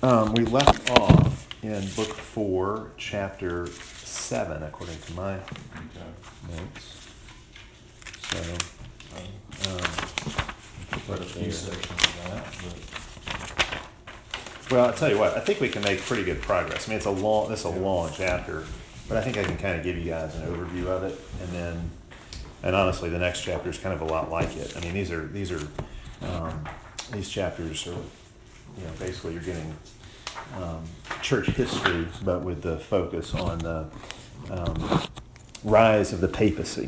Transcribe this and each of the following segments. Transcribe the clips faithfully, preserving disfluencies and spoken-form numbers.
Um, we left off in book four, chapter seven, according to my notes. So, um, Quite a few sections of that, but well, I'll tell you what, I think we can make pretty good progress. I mean, it's a long, this is a long chapter, but I think I can kind of give you guys an overview of it, and then, and honestly, the next chapter is kind of a lot like it. I mean, these are these are um, these chapters are, you know, basically you're getting um, church history, but with the focus on the um, rise of the papacy.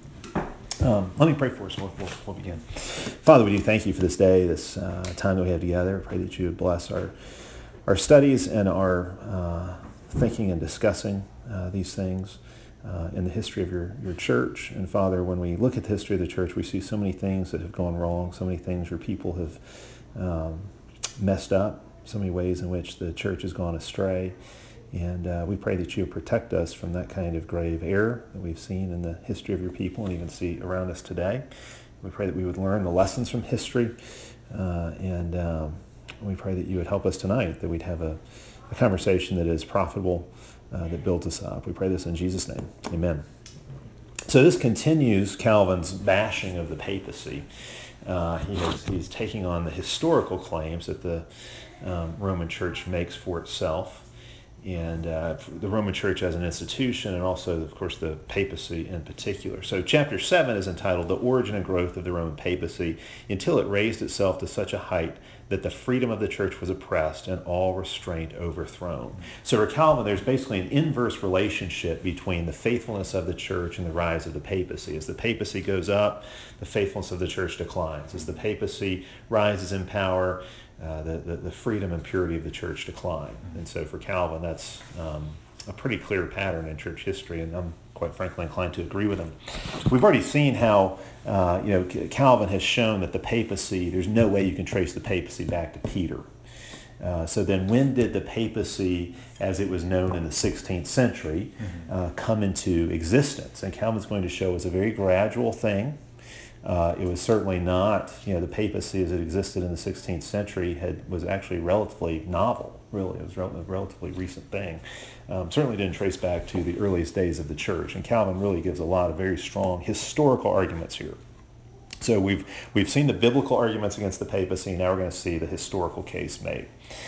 Um, let me pray for us and we'll, we'll, we'll begin. Father, we do thank you for this day, this uh, time that we have together. I pray that you would bless our our studies and our uh, thinking and discussing uh, these things uh, in the history of your, your church. And Father, when we look at the history of the church, we see so many things that have gone wrong, so many things where people have um, messed up, so many ways in which the church has gone astray. And uh, we pray that you protect us from that kind of grave error that we've seen in the history of your people and even see around us today. We pray that we would learn the lessons from history, uh, and um, we pray that you would help us tonight, that we'd have a, a conversation that is profitable, uh, that builds us up. We pray this in Jesus' name. Amen. So this continues Calvin's bashing of the papacy. Uh, he is, he's taking on the historical claims that the um, Roman Church makes for itself, and uh, the Roman Church as an institution, and also, of course, the papacy in particular. So chapter seven is entitled The Origin and Growth of the Roman Papacy, until it raised itself to such a height that the freedom of the church was oppressed and all restraint overthrown. So for Calvin, there's basically an inverse relationship between the faithfulness of the church and the rise of the papacy. As the papacy goes up, the faithfulness of the church declines. As the papacy rises in power, Uh, the, the, the freedom and purity of the church decline. And so for Calvin, that's um, a pretty clear pattern in church history, and I'm quite frankly inclined to agree with him. We've already seen how uh, you know Calvin has shown that the papacy, there's no way you can trace the papacy back to Peter. Uh, so then when did the papacy, as it was known in the sixteenth century, uh, come into existence? And Calvin's going to show it's a very gradual thing. Uh, it was certainly not, you know, the papacy as it existed in the sixteenth century had was actually relatively novel, really. It was rel- a relatively recent thing. Um, certainly didn't trace back to the earliest days of the church. And Calvin really gives a lot of very strong historical arguments here. So we've, we've seen the biblical arguments against the papacy, now we're going to see the historical case made.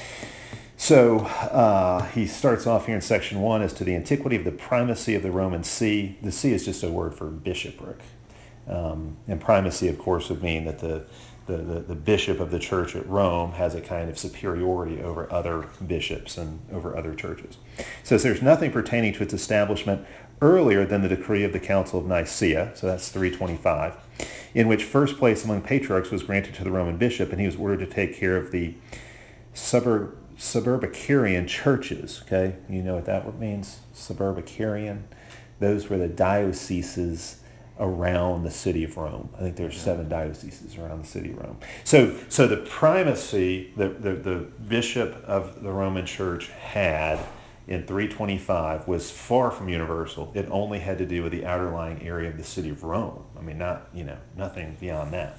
So uh, he starts off here in section one as to the antiquity of the primacy of the Roman see. The see is just a word for bishopric. Um, and primacy, of course, would mean that the, the, the, the bishop of the church at Rome has a kind of superiority over other bishops and over other churches. It says there's nothing pertaining to its establishment earlier than the decree of the Council of Nicaea, so that's three twenty-five, in which first place among patriarchs was granted to the Roman bishop, and he was ordered to take care of the suburb, suburbicarian churches. Okay, you know what that means? Suburbicarian. Those were the dioceses around the city of Rome. I think there's seven dioceses around the city of Rome. So so the primacy that the, the bishop of the Roman Church had in three twenty-five was far from universal. It only had to do with the outer lying area of the city of Rome. I mean, not, you know, nothing beyond that.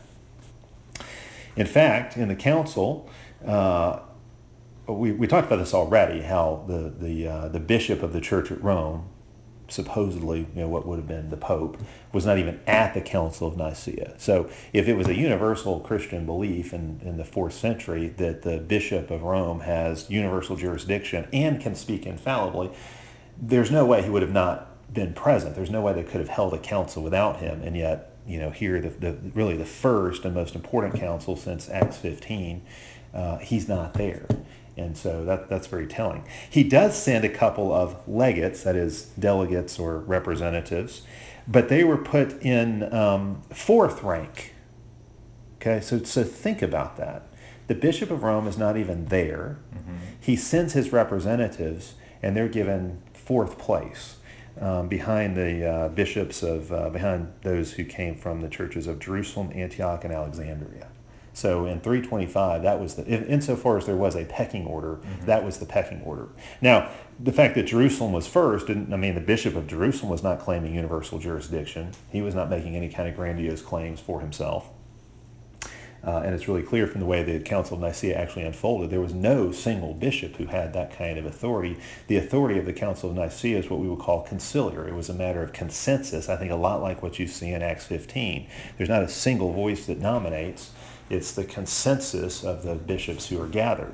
In fact, in the council, uh, we, we talked about this already, how the, the, uh, the bishop of the church at Rome, supposedly, you know, what would have been the Pope, was not even at the Council of Nicaea. So if it was a universal Christian belief in, in the fourth century that the Bishop of Rome has universal jurisdiction and can speak infallibly, there's no way he would have not been present. There's no way they could have held a council without him. And yet, you know, here, the, the really the first and most important council since Acts fifteen, uh, he's not there. And so that, that's very telling. He does send a couple of legates, that is, delegates or representatives, but they were put in um, fourth rank. Okay, so, so think about that. The Bishop of Rome is not even there. Mm-hmm. He sends his representatives, and they're given fourth place um, behind the uh, bishops of, uh, behind those who came from the churches of Jerusalem, Antioch, and Alexandria. So in three twenty-five, that was the, insofar as there was a pecking order, mm-hmm. that was the pecking order. Now, the fact that Jerusalem was first, didn't, I mean, the Bishop of Jerusalem was not claiming universal jurisdiction. He was not making any kind of grandiose claims for himself. Uh, and it's really clear from the way the Council of Nicaea actually unfolded. There was no single bishop who had that kind of authority. The authority of the Council of Nicaea is what we would call conciliar. It was a matter of consensus, I think a lot like what you see in Acts fifteen. There's not a single voice that nominates. It's the consensus of the bishops who are gathered.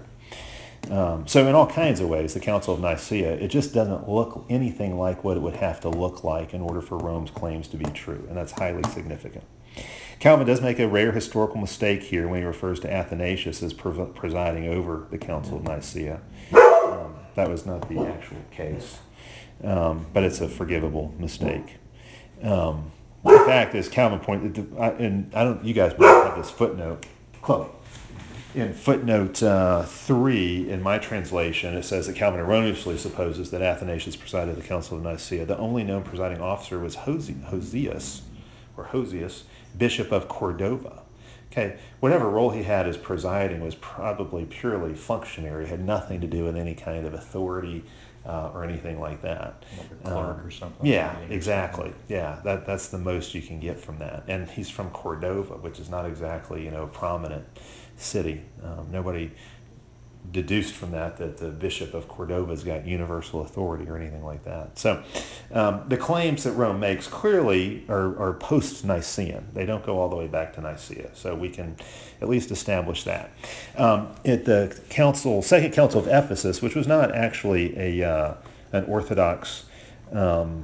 Um, so in all kinds of ways, the Council of Nicaea, it just doesn't look anything like what it would have to look like in order for Rome's claims to be true, and that's highly significant. Calvin does make a rare historical mistake here when he refers to Athanasius as pre- presiding over the Council of Nicaea. Um, that was not the actual case, um, but it's a forgivable mistake. Um, the fact is, Calvin pointed, I, and I don't, you guys might have this footnote. Chloe. In footnote uh, three in my translation, it says that Calvin erroneously supposes that Athanasius presided at the Council of Nicaea. The only known presiding officer was Hose- Hosius, or Hosius, Bishop of Cordova. Okay, whatever role he had as presiding was probably purely functionary, had nothing to do with any kind of authority uh, or anything like that. Like a clerk Um, or something. Yeah, maybe. exactly. Yeah, that that's the most you can get from that. And he's from Cordova, which is not exactly, you know, a prominent city. Um, nobody deduced from that that the Bishop of Cordova's got universal authority or anything like that. So um, the claims that Rome makes clearly are, are post-Nicene. They don't go all the way back to Nicaea. So we can at least establish that. Um, at the council, Second Council of Ephesus, which was not actually a uh, an Orthodox um,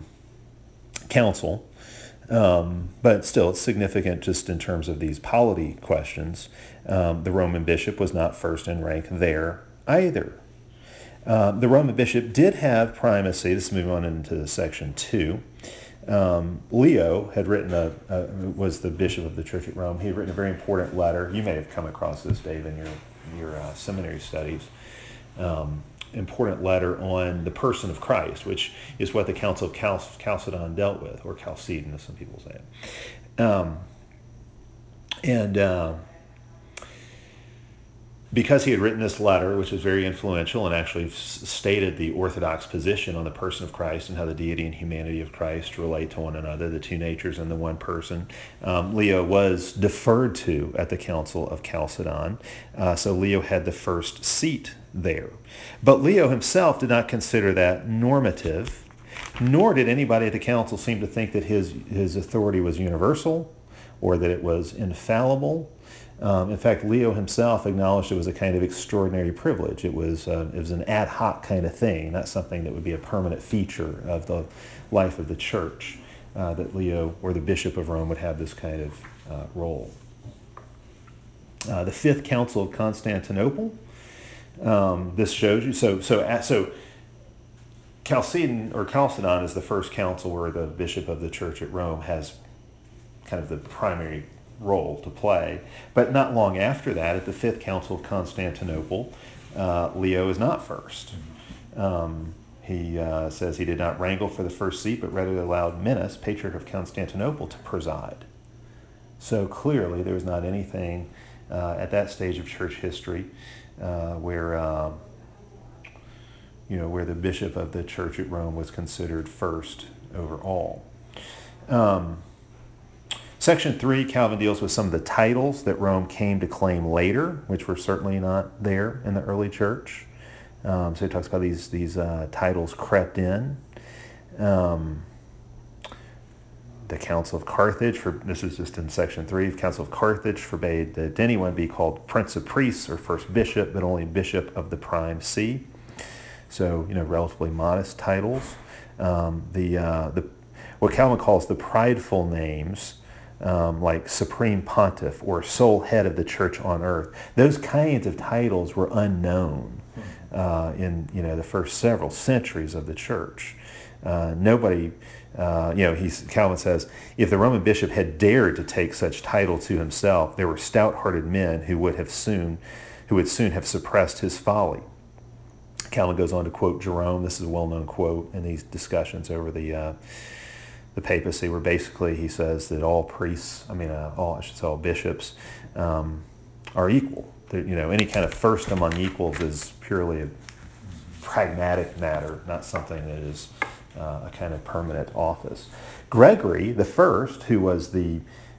council, Um, but still, it's significant just in terms of these polity questions. Um, the Roman bishop was not first in rank there either. Uh, the Roman bishop did have primacy. This is moving on into section two. Um, Leo had written a, a was the bishop of the Church at Rome. He had written a very important letter. You may have come across this, Dave, in your your uh, seminary studies. Um, important letter on the person of Christ, which is what the Council of Cal- Chalcedon dealt with, or Chalcedon, as some people say it. Um, and uh, because he had written this letter, which was very influential and actually s- stated the orthodox position on the person of Christ and how the deity and humanity of Christ relate to one another, the two natures in the one person, um, Leo was deferred to at the Council of Chalcedon. Uh, so Leo had the first seat there. But Leo himself did not consider that normative, nor did anybody at the council seem to think that his, his authority was universal or that it was infallible. Um, in fact, Leo himself acknowledged it was a kind of extraordinary privilege. It was, uh, it was an ad hoc kind of thing, not something that would be a permanent feature of the life of the church, uh, that Leo, or the Bishop of Rome, would have this kind of uh, role. Uh, the Fifth Council of Constantinople. Um, this shows you, so so so Chalcedon or Chalcedon is the first council where the bishop of the church at Rome has kind of the primary role to play. But not long after that, at the Fifth Council of Constantinople, uh, Leo is not first. Um, he uh, says he did not wrangle for the first seat, but rather allowed Menas, Patriarch of Constantinople, to preside. So clearly there was not anything uh, at that stage of church history Uh, where uh, you know where the bishop of the church at Rome was considered first over all. Um, section three, Calvin deals with some of the titles that Rome came to claim later, which were certainly not there in the early church. Um, so he talks about these these uh, titles crept in. Um, The Council of Carthage, for this is just in section three, the Council of Carthage forbade that anyone be called Prince of Priests or First Bishop, but only Bishop of the Prime See. So, you know, relatively modest titles. Um, the uh, the what Calvin calls the prideful names, um, like Supreme Pontiff or Sole Head of the Church on Earth, those kinds of titles were unknown uh, in you know the first several centuries of the church. Uh, nobody. Uh, you know, he's, Calvin says, if the Roman bishop had dared to take such title to himself, there were stout-hearted men who would have soon, who would soon have suppressed his folly. Calvin goes on to quote Jerome. This is a well-known quote in these discussions over the uh, the papacy, where basically he says that all priests, I mean, uh, all I should say, all bishops, um, are equal. That, you know, any kind of first among equals is purely a pragmatic matter, not something that is Uh, a kind of permanent office. Gregory the First, who was the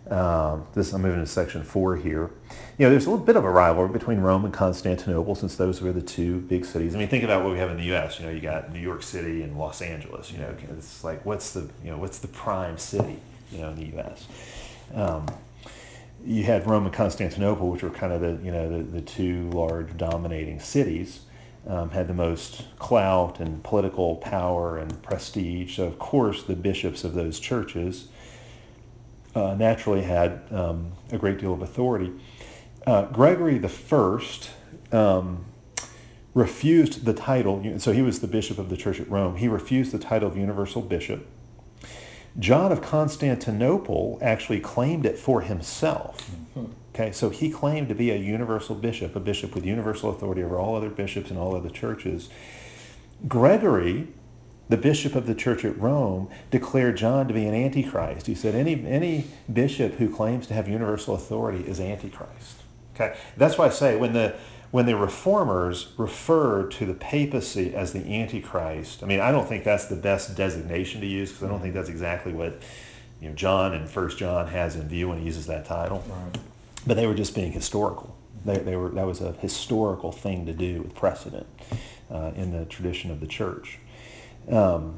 Um, this I'm moving to section four here. You know, there's a little bit of a rivalry between Rome and Constantinople, since those were the two big cities. I mean, think about what we have in the U S. You know, you got New York City and Los Angeles. You know, it's like what's the you know what's the prime city? You know, in the U S. Um, you had Rome and Constantinople, which were kind of the you know the, the two large dominating cities. Um, had the most clout and political power and prestige. So of course the bishops of those churches uh, naturally had um, a great deal of authority. Uh, Gregory the First um, refused the title, so he was the bishop of the church at Rome. He refused the title of universal bishop. John of Constantinople actually claimed it for himself. Mm-hmm. Okay, so he claimed to be a universal bishop, a bishop with universal authority over all other bishops and all other churches. Gregory, the bishop of the church at Rome, declared John to be an antichrist. He said any any bishop who claims to have universal authority is antichrist. Okay, that's why I say when the when the reformers referred to the papacy as the antichrist, I mean, I don't think that's the best designation to use, because I don't think that's exactly what you know John in First John has in view when he uses that title. Right. But they were just being historical. They, they were that was a historical thing to do with precedent uh, in the tradition of the church. Um,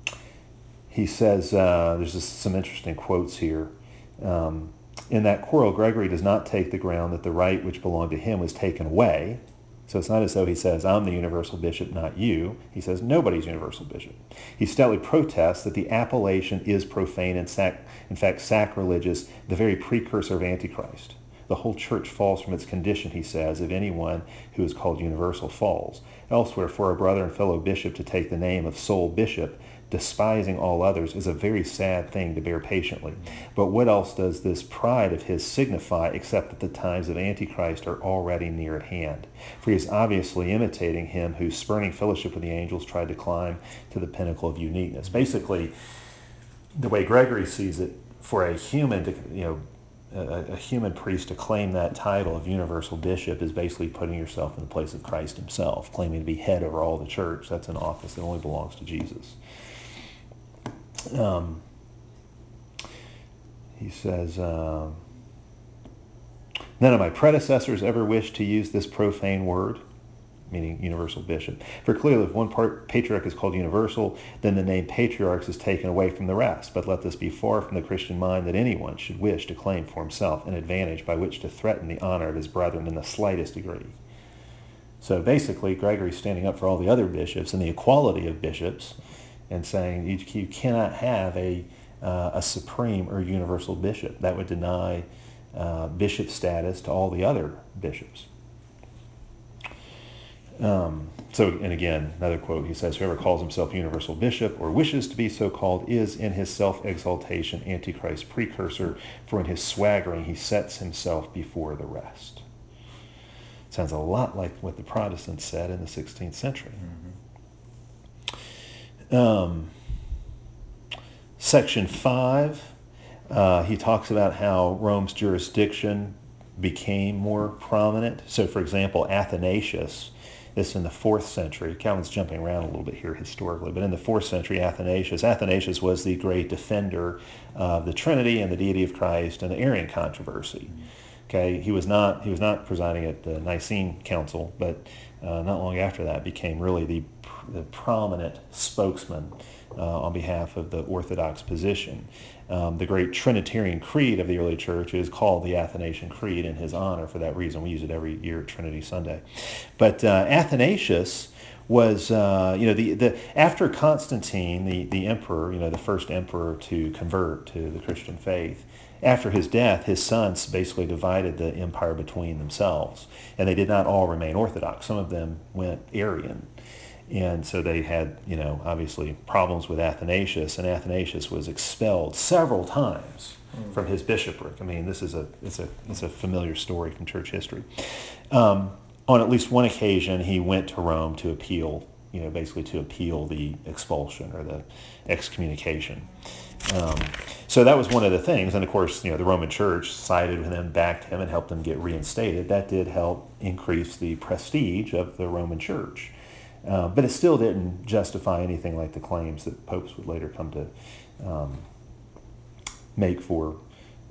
he says, uh, there's just some interesting quotes here. Um, in that quarrel, Gregory does not take the ground that the right which belonged to him was taken away. So it's not as though he says, I'm the universal bishop, not you. He says, nobody's universal bishop. He stoutly protests that the appellation is profane and, sac- in fact, sacrilegious, the very precursor of Antichrist. The whole church falls from its condition, he says, if anyone who is called universal falls. Elsewhere, for a brother and fellow bishop to take the name of sole bishop, despising all others, is a very sad thing to bear patiently. But what else does this pride of his signify, except that the times of Antichrist are already near at hand? For he is obviously imitating him who, spurning fellowship with the angels, tried to climb to the pinnacle of uniqueness. Basically, the way Gregory sees it, for a human to, you know, A, a human priest to claim that title of universal bishop is basically putting yourself in the place of Christ himself, claiming to be head over all the church. That's an office that only belongs to Jesus. Um, he says, uh, none of my predecessors ever wished to use this profane word, meaning universal bishop. For clearly, if one part patriarch is called universal, then the name patriarchs is taken away from the rest. But let this be far from the Christian mind that anyone should wish to claim for himself an advantage by which to threaten the honor of his brethren in the slightest degree. So basically, Gregory's standing up for all the other bishops and the equality of bishops, and saying you, you cannot have a uh, a supreme or universal bishop. That would deny uh, bishop status to all the other bishops. Um, so, and again, another quote, he says, whoever calls himself universal bishop or wishes to be so called is in his self-exaltation Antichrist precursor, for in his swaggering he sets himself before the rest. Sounds a lot like what the Protestants said in the sixteenth century. Mm-hmm. Um, section five, uh, he talks about how Rome's jurisdiction became more prominent. So, for example, Athanasius, this in the fourth century. Calvin's jumping around a little bit here historically, but in the fourth century, Athanasius, Athanasius was the great defender of the Trinity and the deity of Christ and the Arian controversy. Okay, he was not he was not presiding at the Nicene Council, but uh, not long after that became really the, the prominent spokesman uh, on behalf of the Orthodox position. Um, the great Trinitarian Creed of the early church is called the Athanasian Creed in his honor. For that reason, we use it every year at Trinity Sunday. But uh, Athanasius was, uh, you know, the, the after Constantine, the, the emperor, you know, the first emperor to convert to the Christian faith, after his death, his sons basically divided the empire between themselves, and they did not all remain Orthodox. Some of them went Arian. And so they had, you know, obviously problems with Athanasius, and Athanasius was expelled several times mm. from his bishopric. I mean, this is a it's a it's a familiar story from church history. Um, on at least one occasion, he went to Rome to appeal, you know, basically to appeal the expulsion or the excommunication. Um, so that was one of the things, and of course, you know, the Roman Church sided with him, backed him, and helped him get reinstated. That did help increase the prestige of the Roman Church. Uh, but it still didn't justify anything like the claims that popes would later come to um, make for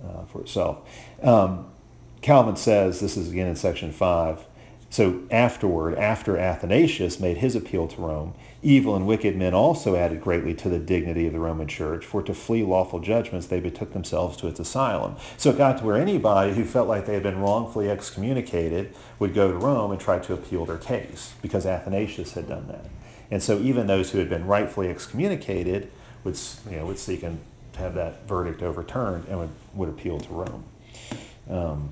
uh, for itself. Um, Calvin says, this is again in section five, so afterward, after Athanasius made his appeal to Rome, evil and wicked men also added greatly to the dignity of the Roman Church, for to flee lawful judgments they betook themselves to its asylum. So it got to where anybody who felt like they had been wrongfully excommunicated would go to Rome and try to appeal their case, because Athanasius had done that. And so even those who had been rightfully excommunicated would, you know, would seek and have that verdict overturned and would, would appeal to Rome. Um,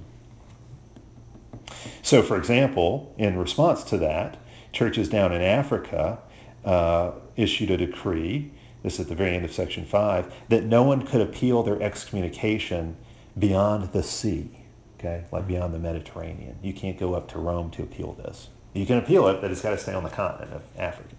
so, for example, in response to that, churches down in Africa uh, issued a decree, this is at the very end of section five, that no one could appeal their excommunication beyond the sea, okay, like beyond the Mediterranean. You can't go up to Rome to appeal this. You can appeal it, but it's got to stay on the continent of Africa.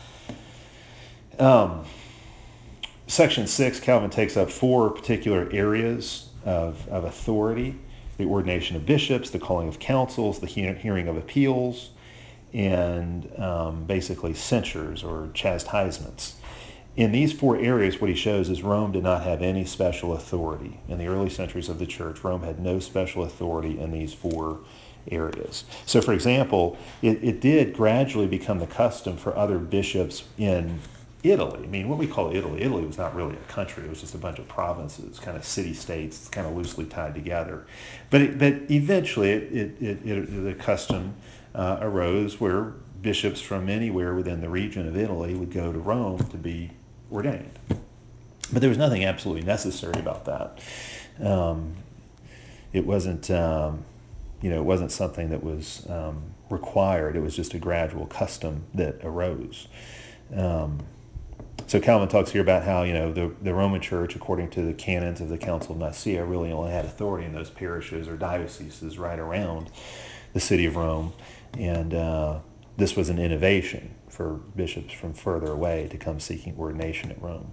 Um, section six, Calvin takes up four particular areas of, of authority: the ordination of bishops, the calling of councils, the he- hearing of appeals, and um, basically censures or chastisements. In these four areas, what he shows is Rome did not have any special authority. In the early centuries of the church, Rome had no special authority in these four areas. So, for example, it, it did gradually become the custom for other bishops in Italy. I mean, what we call Italy, Italy was not really a country. It was just a bunch of provinces, kind of city-states, kind of loosely tied together. But it, but eventually, it, it, it, it, the custom uh, arose where bishops from anywhere within the region of Italy would go to Rome to be ordained. But there was nothing absolutely necessary about that. Um, it wasn't, um, you know, it wasn't something that was um, required. It was just a gradual custom that arose. Um, So Calvin talks here about how, you know, the, the Roman Church, according to the canons of the Council of Nicaea, really only had authority in those parishes or dioceses right around the city of Rome. And uh, this was an innovation for bishops from further away to come seeking ordination at Rome.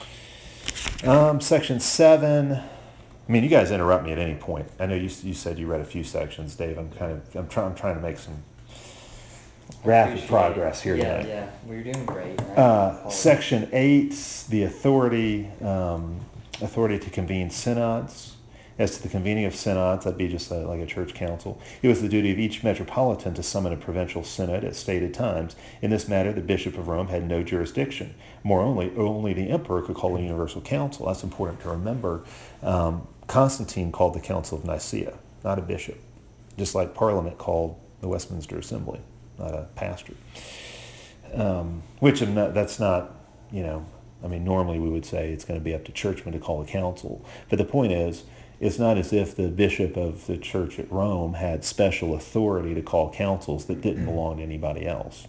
Um, section seven. I mean, you guys interrupt me at any point. I know you, you said you read a few sections, Dave. I'm kind of I'm trying I'm trying to make some rapid Appreciate progress it. here yeah, tonight. Yeah, well, you're doing great. I Uh, apologize. section eight, the authority um, authority to convene synods. As to the convening of synods, that'd be just a, like a church council. It was the duty of each metropolitan to summon a provincial synod at stated times. In this matter, the Bishop of Rome had no jurisdiction. More only, only the emperor could call a universal council. That's important to remember. Um, Constantine called the Council of Nicaea, not a bishop, just like Parliament called the Westminster Assembly, not a pastor. Um, which I'm not, that's not, you know, I mean, normally we would say it's going to be up to churchmen to call a council. But the point is, it's not as if the bishop of the church at Rome had special authority to call councils that didn't belong to anybody else.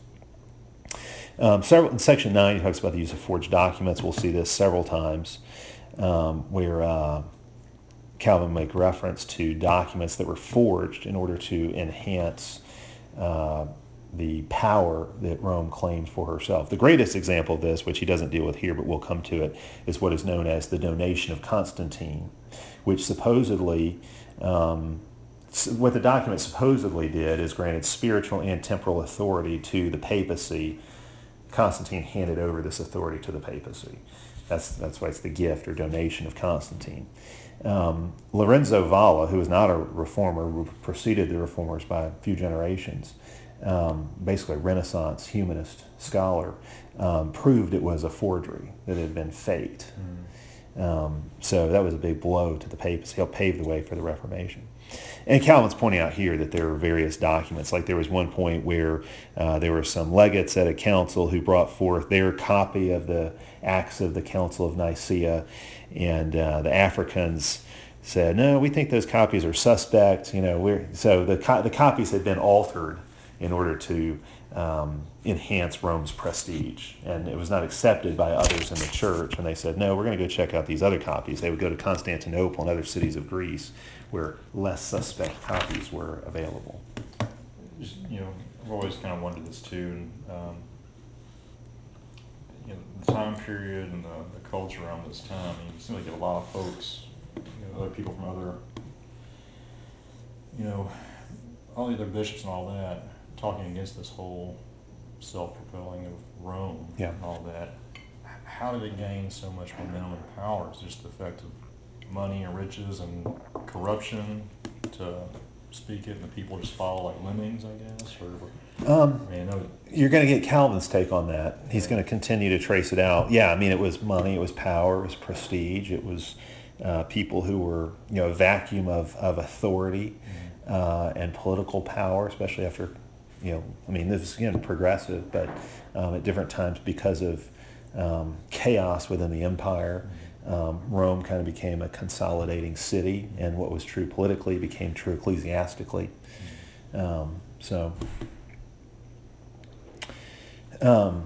Um, several, in section nine, he talks about the use of forged documents. We'll see this several times um, where uh, Calvin make reference to documents that were forged in order to enhance uh, the power that Rome claimed for herself. The greatest example of this, which he doesn't deal with here, but we'll come to it, is what is known as the donation of Constantine, which supposedly, um, what the document supposedly did is granted spiritual and temporal authority to the papacy. Constantine handed over this authority to the papacy. That's, that's why it's the gift or donation of Constantine. Um, Lorenzo Valla, who was not a reformer, who preceded the reformers by a few generations, um, basically a Renaissance humanist scholar, um, proved it was a forgery, that it had been faked. Mm. Um, so that was a big blow to the papacy. Helped pave the way for the Reformation. And Calvin's pointing out here that there were various documents. Like there was one point where uh, there were some legates at a council who brought forth their copy of the Acts of the Council of Nicaea, and uh, the Africans said, "No, we think those copies are suspect." You know, we're so the co- the copies had been altered in order to um, enhance Rome's prestige, and it was not accepted by others in the church. And they said, "No, we're going to go check out these other copies." They would go to Constantinople and other cities of Greece where less suspect copies were available. Just, you know, I've always kind of wondered this too, and um, you know, the time period and the, the culture around this time. I mean, you seem like you get a lot of folks, you know, other people from other, you know, all the other bishops and all that, talking against this whole self-propelling of Rome Yeah. and all that. How did it gain so much momentum and power? Is it just the effect of money and riches and corruption to speak it, and the people just follow like lemmings, I guess? Or, Um, I mean, I know, You're going to get Calvin's take on that. He's going to continue to trace it out. Yeah, I mean, it was money, it was power, it was prestige, it was uh, people who were, you know, a vacuum of, of authority uh, and political power, especially after, you know, I mean, this is, again, progressive, but um, at different times because of um, chaos within the empire, um, Rome kind of became a consolidating city, and what was true politically became true ecclesiastically. Um, so... Um,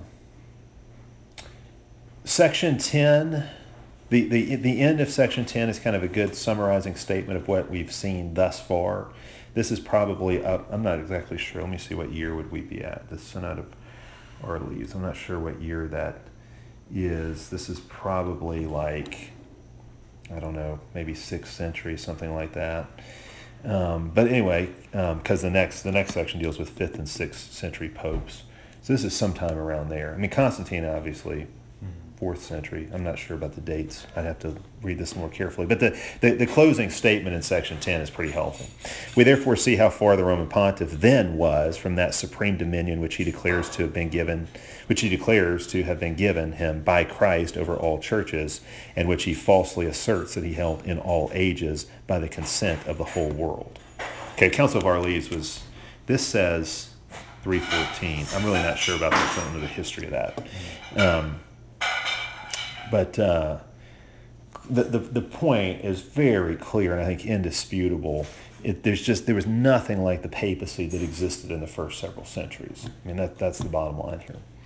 section ten, the, the, the end of section ten is kind of a good summarizing statement of what we've seen thus far. This is probably, up, I'm not exactly sure, let me see what year would we be at, the Synod of Orleans. I'm not sure what year that is. This is probably like, I don't know, maybe sixth century, something like that. Um, but anyway, because um, the next the next section deals with fifth and sixth century popes. So this is sometime around there. I mean, Constantine, obviously, fourth century. I'm not sure about the dates. I'd have to read this more carefully. But the, the, the closing statement in section ten is pretty helpful. We therefore see how far the Roman pontiff then was from that supreme dominion which he declares to have been given, which he declares to have been given him by Christ over all churches, and which he falsely asserts that he held in all ages by the consent of the whole world. Okay, Council of Orleans was, this says three fourteen. I'm really not sure about that. I don't know the history of that. Um, but uh, the, the the point is very clear and I think indisputable. It, there's just there was nothing like the papacy that existed in the first several centuries. I mean that that's the bottom line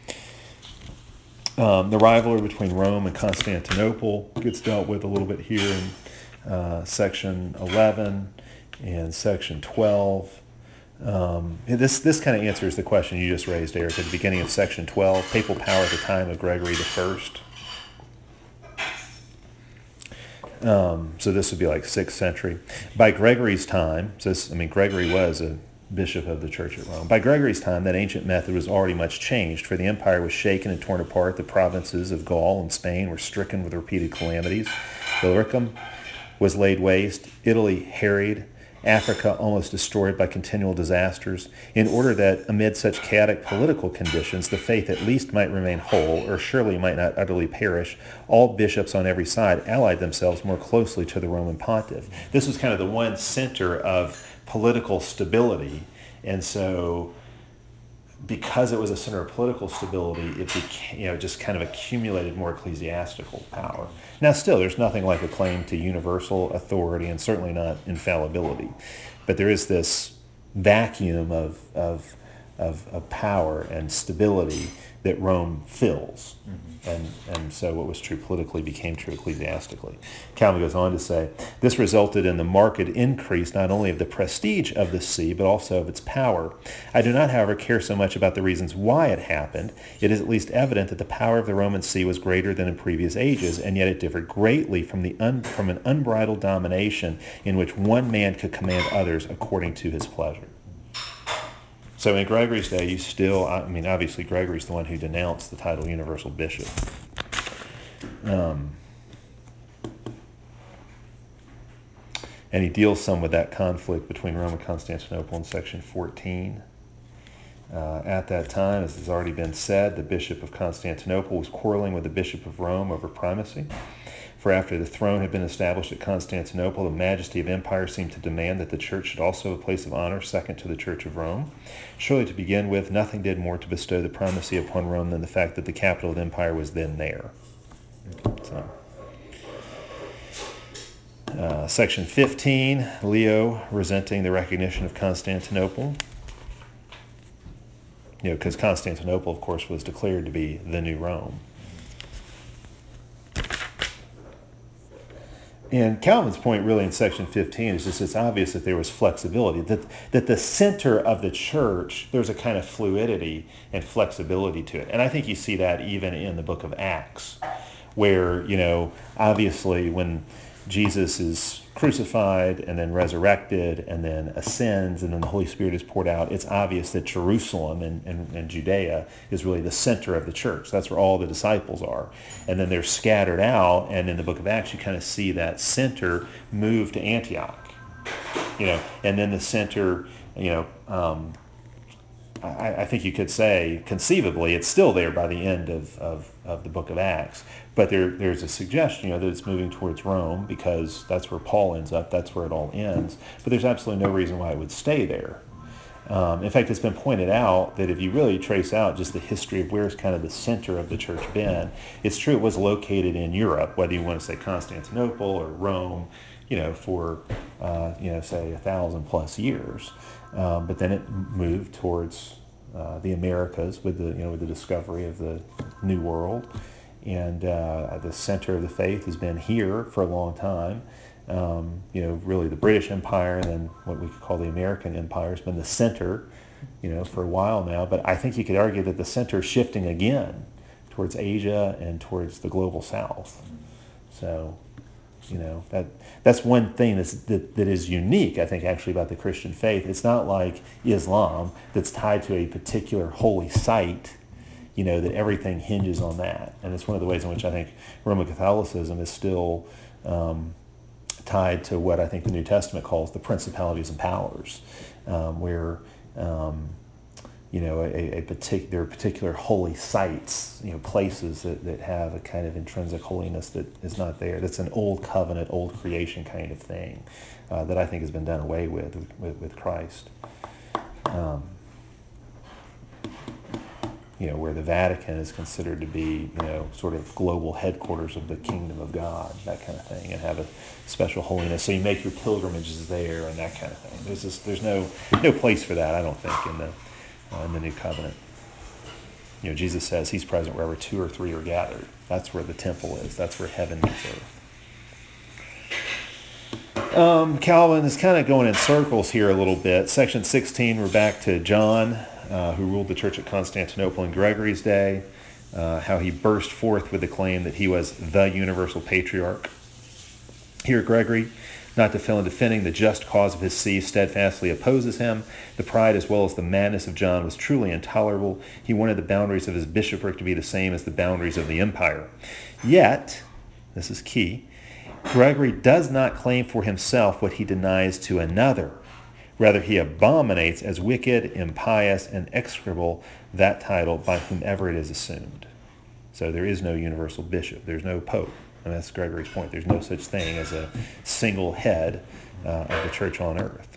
here. Um, the rivalry between Rome and Constantinople gets dealt with a little bit here in uh, section eleven and section twelve. Um, this this kind of answers the question you just raised, Eric, at the beginning of section twelve, papal power at the time of Gregory the First. Um, so this would be like sixth century. By Gregory's time, so this, I mean, Gregory was a bishop of the church at Rome. By Gregory's time, that ancient method was already much changed, for the empire was shaken and torn apart. The provinces of Gaul and Spain were stricken with repeated calamities. Illyricum was laid waste, Italy harried, Africa almost destroyed by continual disasters, in order that amid such chaotic political conditions the faith at least might remain whole, or surely might not utterly perish. All bishops on every side allied themselves more closely to the Roman pontiff. This was kind of the one center of political stability, and so because it was a center of political stability, it became, you know, just kind of accumulated more ecclesiastical power. Now, still, there's nothing like a claim to universal authority, and certainly not infallibility. But there is this vacuum of of of, of power and stability that Rome fills, mm-hmm. and and so what was true politically became true ecclesiastically. Calvin goes on to say, this resulted in the marked increase not only of the prestige of the see, but also of its power. I do not, however, care so much about the reasons why it happened. It is at least evident that the power of the Roman see was greater than in previous ages, and yet it differed greatly from the un, from an unbridled domination in which one man could command others according to his pleasure. So in Gregory's day, you still, I mean, obviously Gregory's the one who denounced the title universal bishop. Um, and he deals some with that conflict between Rome and Constantinople in section fourteen. Uh, at that time, as has already been said, the bishop of Constantinople was quarreling with the bishop of Rome over primacy. For after the throne had been established at Constantinople, the majesty of empire seemed to demand that the church should also have a place of honor second to the Church of Rome. Surely, to begin with, nothing did more to bestow the primacy upon Rome than the fact that the capital of the empire was then there. So, uh, section fifteen, Leo resenting the recognition of Constantinople. You know, because Constantinople, of course, was declared to be the new Rome. And Calvin's point really in section fifteen is just it's obvious that there was flexibility, that, that the center of the church, there's a kind of fluidity and flexibility to it. And I think you see that even in the book of Acts, where, you know, obviously when Jesus is crucified and then resurrected and then ascends and then the Holy Spirit is poured out, it's obvious that Jerusalem and, and, and Judea is really the center of the church. That's where all the disciples are. And then they're scattered out, and in the book of Acts you kind of see that center move to Antioch. You know, and then the center, you know, um, I, I think you could say conceivably it's still there by the end of, of, of the book of Acts. But there, there's a suggestion, you know, that it's moving towards Rome because that's where Paul ends up. That's where it all ends. But there's absolutely no reason why it would stay there. Um, in fact, it's been pointed out that if you really trace out just the history of where's kind of the center of the church been, it's true it was located in Europe, whether you want to say Constantinople or Rome, you know, for, uh, you know, say a thousand plus years. Um, but then it moved towards uh, the Americas with the, you know, with the discovery of the New World. And uh, the center of the faith has been here for a long time. Um, you know, really the British Empire and then what we could call the American Empire has been the center, you know, for a while now. But I think you could argue that the center is shifting again towards Asia and towards the global south. So, you know, that that's one thing that's, that, that is unique, I think, actually about the Christian faith. It's not like Islam that's tied to a particular holy site, you know, that everything hinges on that. And it's one of the ways in which I think Roman Catholicism is still um, tied to what I think the New Testament calls the principalities and powers, um, where, um, you know, a, a partic- there are particular holy sites, you know, places that, that have a kind of intrinsic holiness that is not there. That's an old covenant, old creation kind of thing uh, that I think has been done away with with, with Christ. Um, you know, where the Vatican is considered to be, you know, sort of global headquarters of the kingdom of God, that kind of thing, and have a special holiness. So you make your pilgrimages there and that kind of thing. There's just, there's no no place for that, I don't think, in the uh, in the new covenant. You know, Jesus says he's present wherever two or three are gathered. That's where the temple is. That's where heaven meets earth. Um, Calvin is kind of going in circles here a little bit. Section sixteen, we're back to John, Uh, who ruled the church at Constantinople in Gregory's day, uh, how he burst forth with the claim that he was the universal patriarch. Here Gregory, not to fail in defending the just cause of his see, steadfastly opposes him. The pride as well as the madness of John was truly intolerable. He wanted the boundaries of his bishopric to be the same as the boundaries of the empire. Yet, this is key, Gregory does not claim for himself what he denies to another. Rather, he abominates as wicked, impious, and execrable that title by whomever it is assumed. So there is no universal bishop. There's no pope. And that's Gregory's point. There's no such thing as a single head uh, of the church on earth.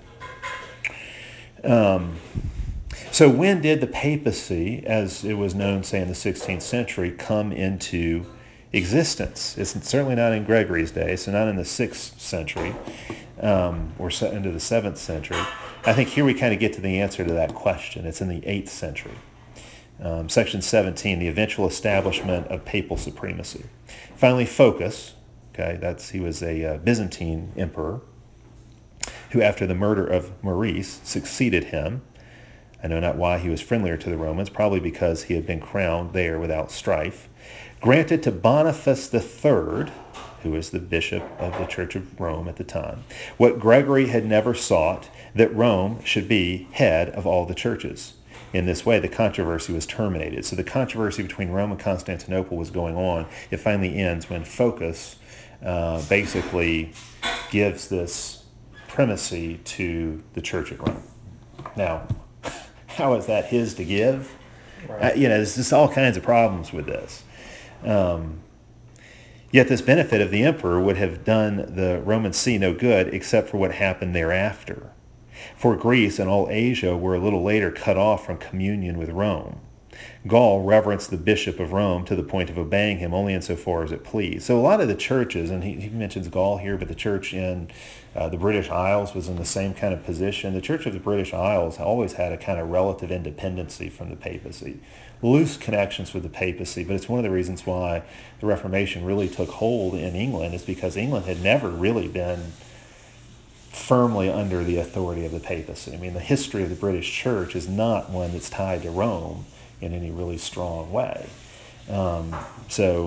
Um, so when did the papacy, as it was known, say, in the sixteenth century, come into existence? It's certainly not in Gregory's day, so not in the sixth century. Um, or into the seventh century. I think here we kind of get to the answer to that question. It's in the eighth century. Um, section seventeen, the eventual establishment of papal supremacy. Finally, Phocas, okay, that's he was a uh, Byzantine emperor who, after the murder of Maurice, succeeded him. I know not why he was friendlier to the Romans, probably because he had been crowned there without strife. Granted to Boniface the Third, who was the bishop of the Church of Rome at the time, what Gregory had never sought, that Rome should be head of all the churches. In this way, the controversy was terminated. So the controversy between Rome and Constantinople was going on. It finally ends when Phocas uh, basically gives this primacy to the church at Rome. Now, how is that his to give? Right. Uh, you know, there's just all kinds of problems with this. Um, Yet this benefit of the emperor would have done the Roman see no good except for what happened thereafter. For Greece and all Asia were a little later cut off from communion with Rome. Gaul reverenced the bishop of Rome to the point of obeying him only insofar as it pleased. So a lot of the churches, and he, he mentions Gaul here, but the church in uh, the British Isles was in the same kind of position. The church of the British Isles always had a kind of relative independency from the papacy. Loose connections with the papacy, but it's one of the reasons why the Reformation really took hold in England, is because England had never really been firmly under the authority of the papacy. I mean, the history of the British Church is not one that's tied to Rome in any really strong way. Um, so,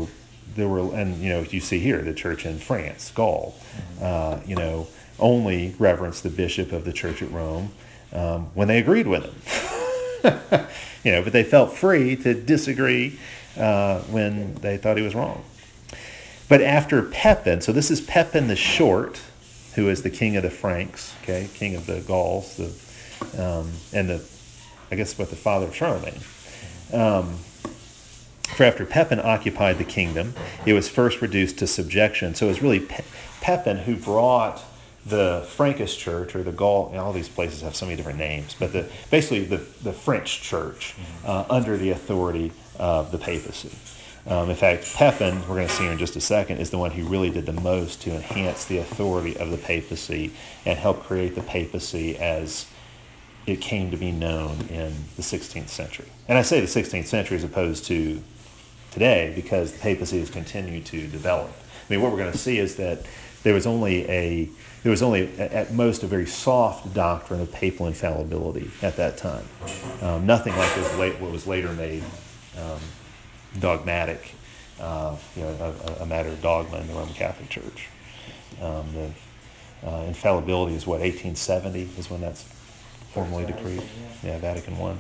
there were, and you know, you see here the church in France, Gaul, uh, you know, only reverenced the bishop of the church at Rome um, when they agreed with him. You know, but they felt free to disagree uh, when they thought he was wrong. But after Pepin, so this is Pepin the Short, who is the king of the Franks, okay, king of the Gauls, the um, and the, I guess what the father of Charlemagne. Um, for after Pepin occupied the kingdom, it was first reduced to subjection. So it was really Pe- Pepin who brought the Frankish church, or the Gaul, all these places have so many different names, but the, basically the, the French church uh, under the authority of the papacy. Um, in fact, Pepin, we're going to see here in just a second, is the one who really did the most to enhance the authority of the papacy and help create the papacy as it came to be known in the sixteenth century. And I say the sixteenth century as opposed to today because the papacy has continued to develop. I mean, what we're going to see is that there was only a there was only at most a very soft doctrine of papal infallibility at that time. Um, nothing like was late, what was later made um, dogmatic, uh, you know, a, a matter of dogma in the Roman Catholic Church. Um, the uh, infallibility is what, eighteen seventy is when that's formally decreed. Yeah, Vatican One.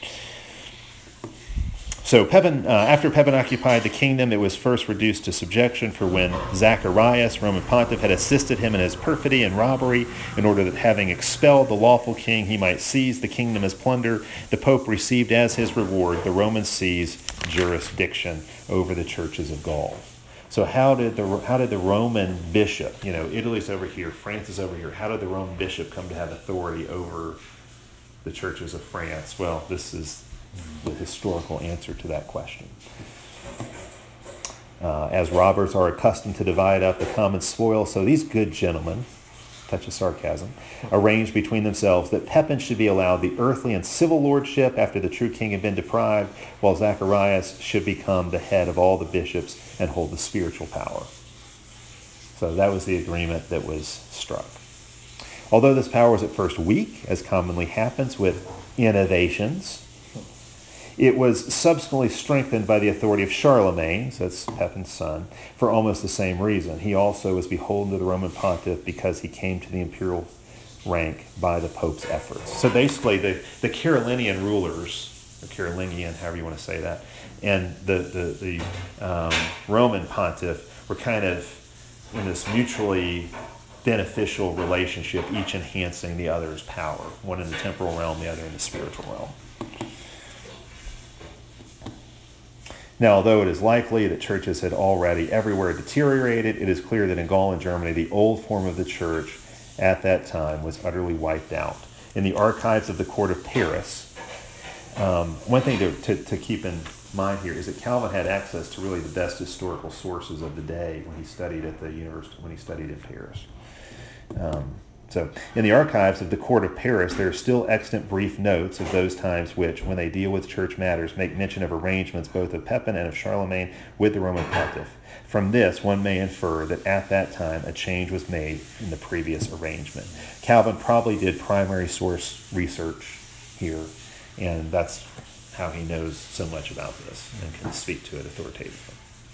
So Pepin, uh, after Pepin occupied the kingdom, it was first reduced to subjection, for when Zacharias, Roman pontiff, had assisted him in his perfidy and robbery, in order that having expelled the lawful king, he might seize the kingdom as plunder, the Pope received as his reward the Roman see's jurisdiction over the churches of Gaul. So how did the how did the Roman bishop, you know, Italy's over here, France is over here, how did the Roman bishop come to have authority over the churches of France? Well, this is the historical answer to that question. Uh, as robbers are accustomed to divide up the common spoil, so these good gentlemen, touch of sarcasm, arranged between themselves that Pepin should be allowed the earthly and civil lordship after the true king had been deprived, while Zacharias should become the head of all the bishops and hold the spiritual power. So that was the agreement that was struck. Although this power was at first weak, as commonly happens with innovations, it was subsequently strengthened by the authority of Charlemagne, so that's Pepin's son, for almost the same reason. He also was beholden to the Roman pontiff because he came to the imperial rank by the Pope's efforts. So basically, the, the Carolingian rulers, or Carolingian, however you want to say that, and the, the, the um, Roman pontiff were kind of in this mutually beneficial relationship, each enhancing the other's power, one in the temporal realm, the other in the spiritual realm. Now, although it is likely that churches had already everywhere deteriorated, it is clear that in Gaul and Germany, the old form of the church at that time was utterly wiped out. In the archives of the court of Paris, um, one thing to, to, to keep in mind here is that Calvin had access to really the best historical sources of the day when he studied at the university, when he studied in Paris. Um, So, in the archives of the court of Paris, there are still extant brief notes of those times which, when they deal with church matters, make mention of arrangements both of Pepin and of Charlemagne with the Roman pontiff. From this, one may infer that at that time a change was made in the previous arrangement. Calvin probably did primary source research here, and that's how he knows so much about this and can speak to it authoritatively.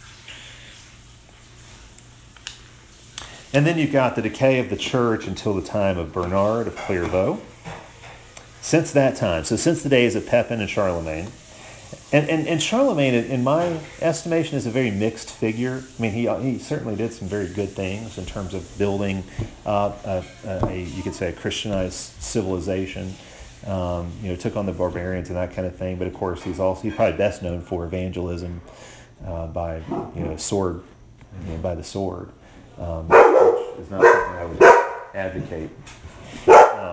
And then you've got the decay of the church until the time of Bernard of Clairvaux. Since that time, so since the days of Pepin and Charlemagne, and, and, and Charlemagne, in my estimation, is a very mixed figure. I mean, he he certainly did some very good things in terms of building, uh, a, a, you could say, a Christianized civilization. Um, you know, took on the barbarians and that kind of thing. But of course, he's also he's probably best known for evangelism uh, by you know sword, you know, by the sword. Um, which is not something I would advocate. Um,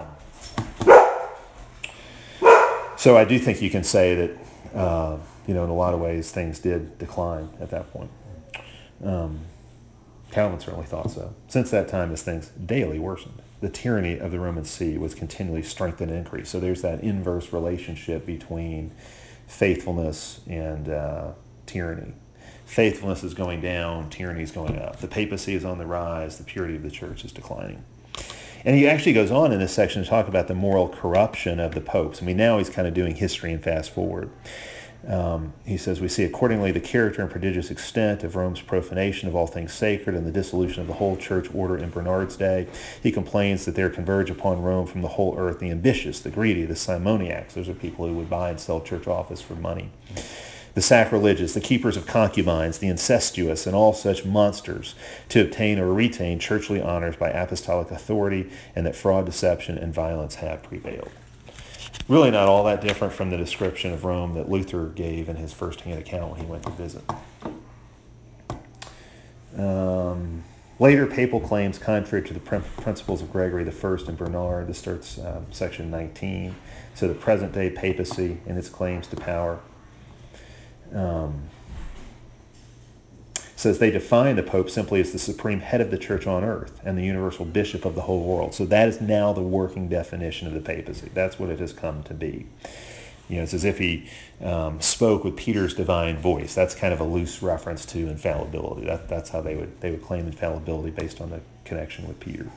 so I do think you can say that, uh, you know, in a lot of ways things did decline at that point. Um, Calvin certainly thought so. Since that time, as things daily worsened, the tyranny of the Roman See was continually strengthened and increased. So there's that inverse relationship between faithfulness and uh, tyranny. Faithfulness is going down, tyranny is going up. The papacy is on the rise, the purity of the church is declining. And he actually goes on in this section to talk about the moral corruption of the popes. I mean, now he's kind of doing history and fast forward. Um, he says, we see accordingly the character and prodigious extent of Rome's profanation of all things sacred and the dissolution of the whole church order in Bernard's day. He complains that there converge upon Rome from the whole earth the ambitious, the greedy, the simoniacs. Those are people who would buy and sell church office for money. The sacrilegious, the keepers of concubines, the incestuous, and all such monsters to obtain or retain churchly honors by apostolic authority, and that fraud, deception, and violence have prevailed. Really not all that different from the description of Rome that Luther gave in his first-hand account when he went to visit. Um, later papal claims contrary to the principles of Gregory the First and Bernard. This starts um, section nineteen. So the present-day papacy and its claims to power. Um, says they define the Pope simply as the supreme head of the church on earth and the universal bishop of the whole world. So that is now the working definition of the papacy. That's what it has come to be. You know, it's as if he um, spoke with Peter's divine voice. That's kind of a loose reference to infallibility. That, that's how they would they would claim infallibility based on the connection with Peter.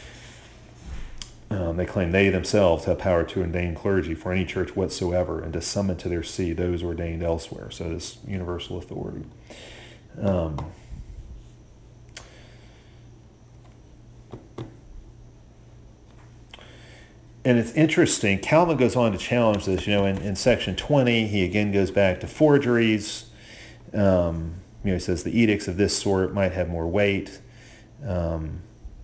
Um, they claim they themselves have power to ordain clergy for any church whatsoever and to summon to their see those ordained elsewhere. So this universal authority. Um, and it's interesting, Calvin goes on to challenge this, you know, in, in section twenty, he again goes back to forgeries. Um, you know, he says the edicts of this sort might have more weight, um,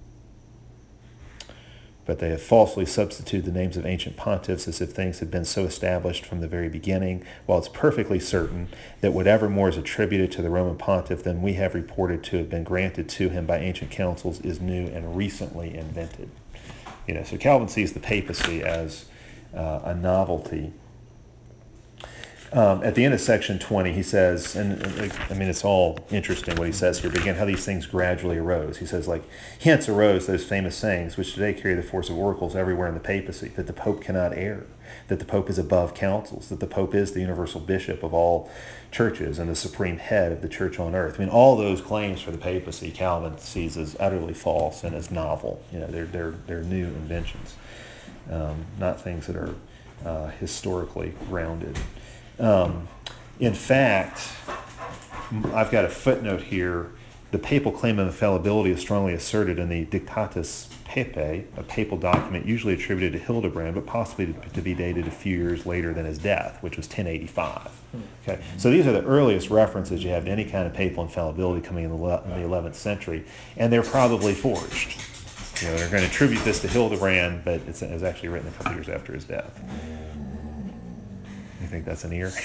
but they have falsely substituted the names of ancient pontiffs as if things had been so established from the very beginning, while it's perfectly certain that whatever more is attributed to the Roman pontiff than we have reported to have been granted to him by ancient councils is new and recently invented. You know, so Calvin sees the papacy as uh, a novelty. Um, at the end of section twenty, he says, and uh, I mean, it's all interesting what he says here, but again, how these things gradually arose. He says, like, hence arose those famous sayings, which today carry the force of oracles everywhere in the papacy, that the Pope cannot err, that the Pope is above councils, that the Pope is the universal bishop of all churches and the supreme head of the church on earth. I mean, all those claims for the papacy, Calvin sees as utterly false and as novel. You know, they're, they're, they're new inventions, um, not things that are uh, historically grounded. Um, in fact, I've got a footnote here. The papal claim of infallibility is strongly asserted in the Dictatus Papae, a papal document usually attributed to Hildebrand, but possibly to, to be dated a few years later than his death, which was ten eighty-five. Okay, so these are the earliest references you have to any kind of papal infallibility coming in the, in the eleventh century, and they're probably forged. You know, they're going to attribute this to Hildebrand, but it's, it was actually written a couple years after his death. You think that's an ear?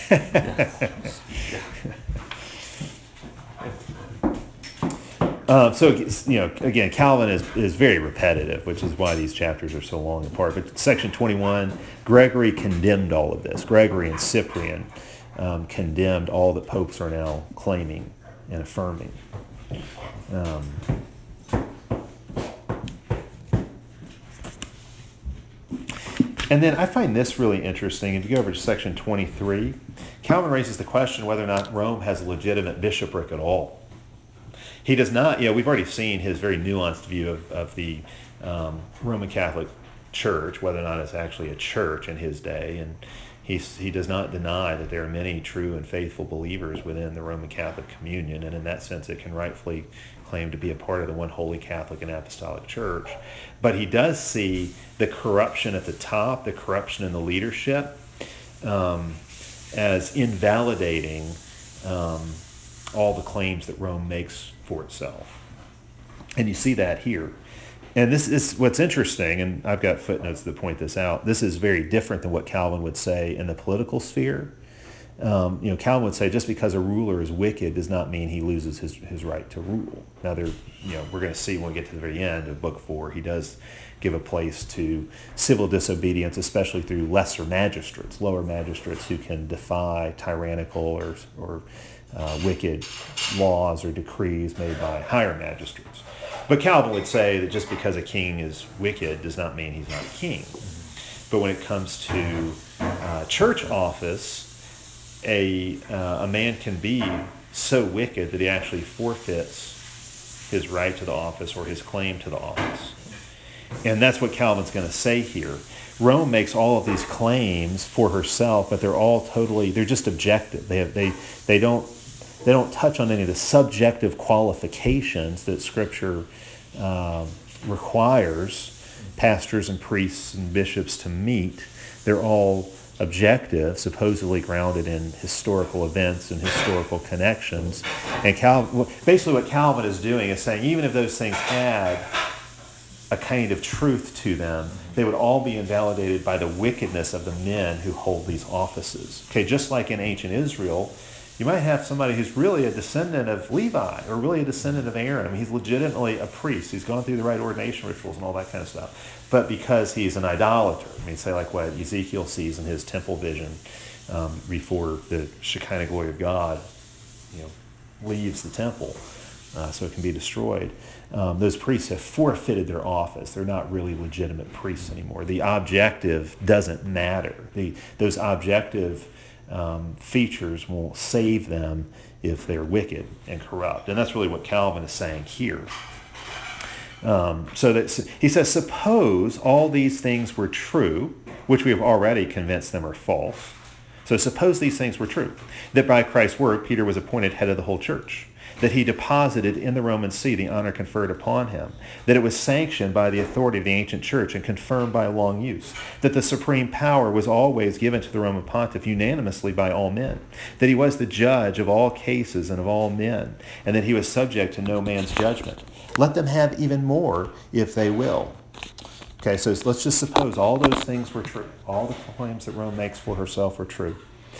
um, so, you know, again, Calvin is, is very repetitive, which is why these chapters are so long apart. But section twenty-one, Gregory condemned all of this. Gregory and Cyprian um, condemned all that popes are now claiming and affirming. Um, And then I find this really interesting. If you go over to section twenty-three, Calvin raises the question whether or not Rome has a legitimate bishopric at all. He does not, you know, we've already seen his very nuanced view of, of the um, Roman Catholic Church, whether or not it's actually a church in his day. And he, he does not deny that there are many true and faithful believers within the Roman Catholic communion. And in that sense, it can rightfully claim to be a part of the one holy Catholic and Apostolic Church. But he does see the corruption at the top, the corruption in the leadership, um, as invalidating um, all the claims that Rome makes for itself. And you see that here. And this is what's interesting, and I've got footnotes that point this out. This is very different than what Calvin would say in the political sphere. Um, you know, Calvin would say just because a ruler is wicked does not mean he loses his, his right to rule. Now, there, you know, we're going to see when we get to the very end of Book Four, he does give a place to civil disobedience, especially through lesser magistrates, lower magistrates who can defy tyrannical or or uh, wicked laws or decrees made by higher magistrates. But Calvin would say that just because a king is wicked does not mean he's not a king. But when it comes to uh, church office, a uh, a man can be so wicked that he actually forfeits his right to the office or his claim to the office. And that's what Calvin's going to say here. Rome makes all of these claims for herself, but they're all totally, they're just objective. They have, they they don't they don't touch on any of the subjective qualifications that Scripture uh, requires pastors and priests and bishops to meet. They're all objective, supposedly grounded in historical events and historical connections. And Calvin, basically what Calvin is doing is saying, even if those things had a kind of truth to them, they would all be invalidated by the wickedness of the men who hold these offices. Okay, just like in ancient Israel, you might have somebody who's really a descendant of Levi or really a descendant of Aaron. I mean, he's legitimately a priest. He's gone through the right ordination rituals and all that kind of stuff. But because he's an idolater, I mean, say like what Ezekiel sees in his temple vision um, before the Shekinah glory of God, you know, leaves the temple uh, so it can be destroyed. Um, those priests have forfeited their office. They're not really legitimate priests anymore. The objective doesn't matter. The, those objective um, features won't save them if they're wicked and corrupt. And that's really what Calvin is saying here. Um, so that he says, suppose all these things were true, which we have already convinced them are false. So suppose these things were true, that by Christ's work Peter was appointed head of the whole church, that he deposited in the Roman see the honor conferred upon him, that it was sanctioned by the authority of the ancient church and confirmed by long use, that the supreme power was always given to the Roman pontiff unanimously by all men, that he was the judge of all cases and of all men, and that he was subject to no man's judgment. Let them have even more if they will. Okay, so let's just suppose all those things were true. All the claims that Rome makes for herself are true.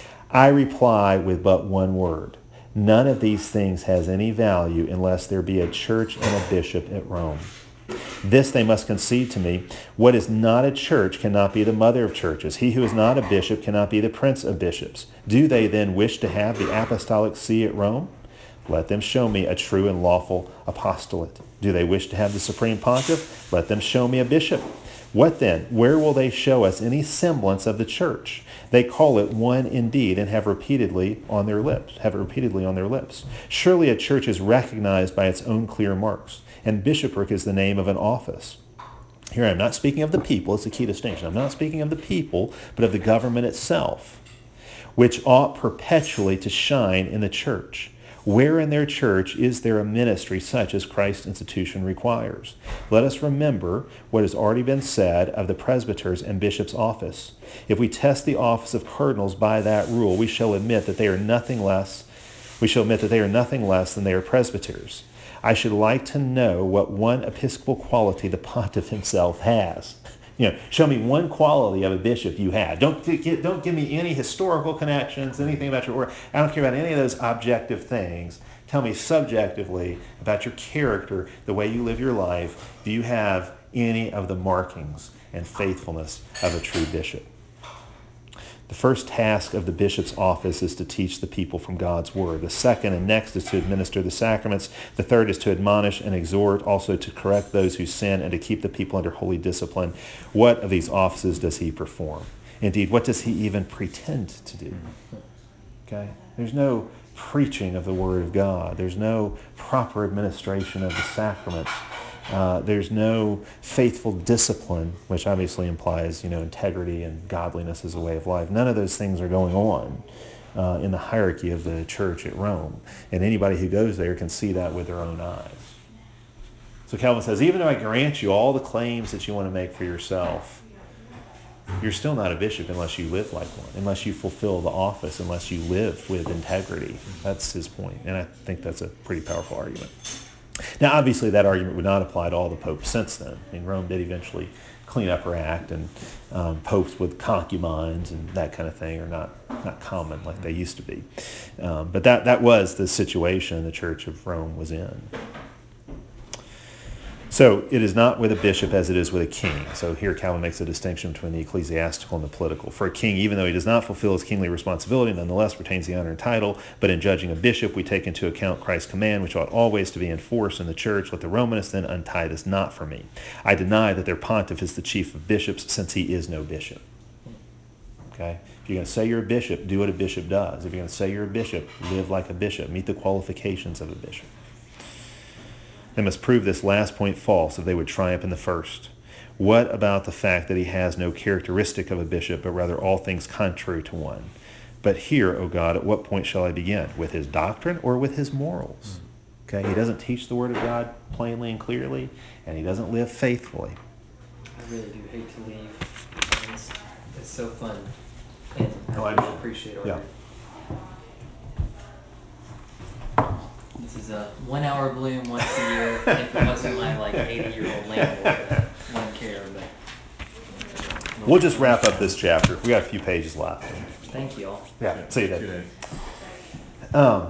I reply with but one word. None of these things has any value unless there be a church and a bishop at Rome. This they must concede to me. What is not a church cannot be the mother of churches. He who is not a bishop cannot be the prince of bishops. Do they then wish to have the apostolic see at Rome? Let them show me a true and lawful apostolate. Do they wish to have the supreme pontiff? Let them show me a bishop. What then? Where will they show us any semblance of the church? They call it one indeed and have repeatedly on their lips, have it repeatedly on their lips. Surely a church is recognized by its own clear marks, and bishopric is the name of an office. Here I'm not speaking of the people, it's a key distinction. I'm not speaking of the people, but of the government itself, which ought perpetually to shine in the church. Where in their church is there a ministry such as Christ's institution requires? Let us remember what has already been said of the presbyter's and bishop's office. If we test the office of cardinals by that rule, we shall admit that they are nothing less. We shall admit that they are nothing less than they are presbyters. I should like to know what one episcopal quality the pontiff himself has. You know, show me one quality of a bishop you had. Don't don't give me any historical connections, anything about your order. I don't care about any of those objective things. Tell me subjectively about your character, the way you live your life. Do you have any of the markings and faithfulness of a true bishop? The first task of the bishop's office is to teach the people from God's word. The second and next is to administer the sacraments. The third is to admonish and exhort, also to correct those who sin and to keep the people under holy discipline. What of these offices does he perform? Indeed, what does he even pretend to do? Okay? There's no preaching of the word of God. There's no proper administration of the sacraments. Uh, there's no faithful discipline, which obviously implies, you know, integrity and godliness as a way of life. None of those things are going on uh, in the hierarchy of the church at Rome. And anybody who goes there can see that with their own eyes. So Calvin says, even though I grant you all the claims that you want to make for yourself, you're still not a bishop unless you live like one, unless you fulfill the office, unless you live with integrity. That's his point. And I think that's a pretty powerful argument. Now, obviously, that argument would not apply to all the popes since then. I mean, Rome did eventually clean up her act, and um, popes with concubines and that kind of thing are not, not common like they used to be. Um, but that, that was the situation the Church of Rome was in. So it is not with a bishop as it is with a king. So here Calvin makes a distinction between the ecclesiastical and the political. For a king, even though he does not fulfill his kingly responsibility, nonetheless retains the honor and title. But in judging a bishop, we take into account Christ's command, which ought always to be enforced in the church. Let the Romanists then untie this knot for me. I deny that their pontiff is the chief of bishops, since he is no bishop. Okay? If you're going to say you're a bishop, do what a bishop does. If you're going to say you're a bishop, live like a bishop. Meet the qualifications of a bishop. They must prove this last point false if they would triumph in the first. What about the fact that he has no characteristic of a bishop, but rather all things contrary to one? But here, O God, at what point shall I begin? With his doctrine or with his morals? Okay, he doesn't teach the word of God plainly and clearly, and he doesn't live faithfully. I really do hate to leave. It's, it's so fun, and I Oh, I really know. appreciate it. Yeah. This is a one-hour bloom once a year. If it wasn't my like eighty-year-old landlord, I wouldn't care. But We'll just wrap up this chapter. We got a few pages left. thank you all. Yeah, see you then. Good. Um,